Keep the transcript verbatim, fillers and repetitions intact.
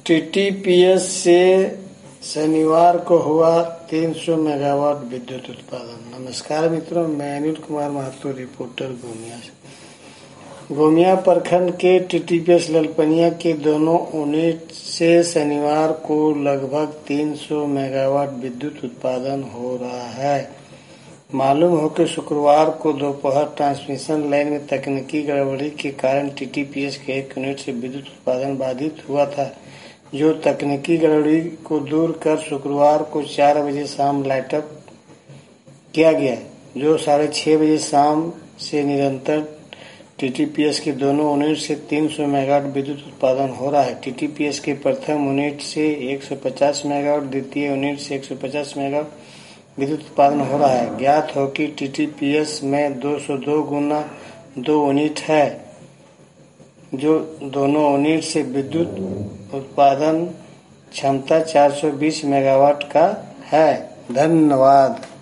TTPS से शनिवार को हुआ तीन सौ मेगावाट विद्युत उत्पादन। नमस्कार मित्रों, मैं अनिल कुमार महतो, रिपोर्टर गोमिया से। गोमिया प्रखंड के टीटीपीएस ललपनिया के दोनों यूनिट से शनिवार को लगभग तीन सौ मेगावाट विद्युत उत्पादन हो रहा है। मालूम हो कि शुक्रवार को दोपहर ट्रांसमिशन लाइन में तकनीकी गड़बड़ी के कारण टीटीपीएस के एक यूनिट से विद्युत उत्पादन बाधित हुआ था, जो तकनीकी गड़बड़ी को दूर कर शुक्रवार को चार बजे शाम लाइटअप किया गया, जो साढ़े छह बजे शाम से निरंतर टीटीपीएस के दोनों यूनिट से तीन सौ मेगावाट विद्युत उत्पादन हो रहा है। टीटीपीएस के प्रथम यूनिट से एक सौ पचास मेगावाट, द्वितीय यूनिट से एक सौ पचास मेगावाट विद्युत उत्पादन हो रहा है। ज्ञात हो कि टीटीपीएस में दो सौ दो गुना दो यूनिट है, जो दोनों यूनिट से विद्युत उत्पादन क्षमता चार सौ बीस मेगावाट का है। धन्यवाद।